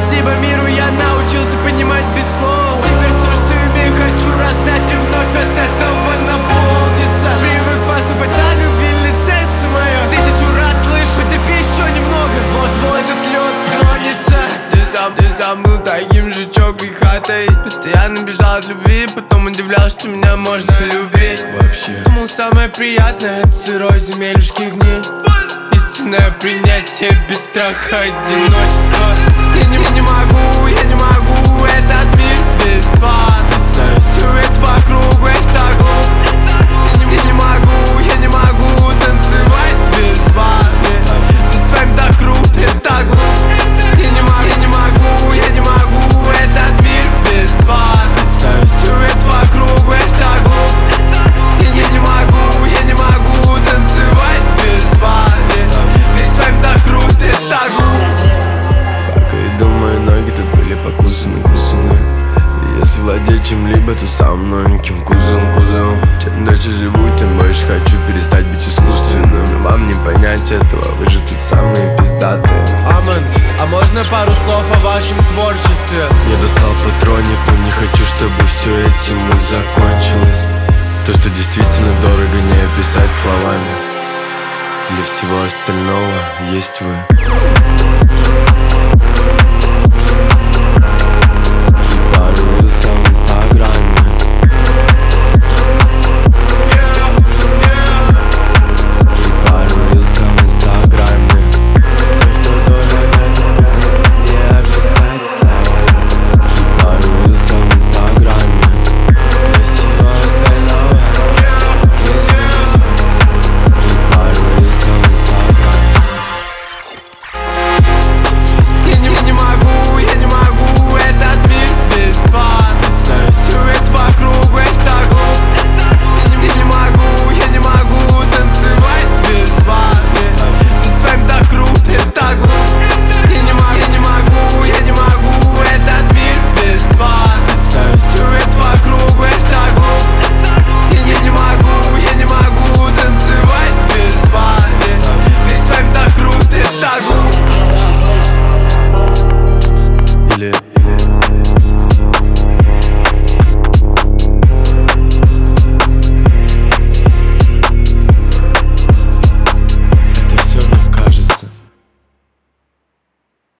Спасибо миру, я научился понимать без слов. Теперь все, что имею, хочу раздать и вновь от этого наполниться. Привык поступать так, как велит сердце мое. 1000 раз слышу, тебе еще немного, вот-вот этот лед тронется. Ты сам был таким же чокрихатой. Постоянно бежал от любви, потом удивлялся, что меня можно любить. Вообще думал, самое приятное от сырой земелюшки гнить. Истинное принятие без страха одиночества. Я не могу этот мир без вас представить. Все это по кругу, это глупо. Я не могу танцевать без вас. Быть с вами так круто, это глупо. Я не могу этот мир без вас представить. Все это по кругу, это глупо. Я не могу танцевать без вас. Быть с вами так круто, это глупо. Пока иду, мои ноги тут были покусаны. И если владеть чем-либо, то самым новеньким кузовом. Чем дальше живу, тем больше хочу перестать быть искусственным. Вам не понять этого, вы же тут самые пиздатые. Амен, а можно пару слов о вашем творчестве? Я достал патроник, но не хочу, чтобы все этим и закончилось. То, что действительно дорого, не описать словами. Для всего остального есть вы.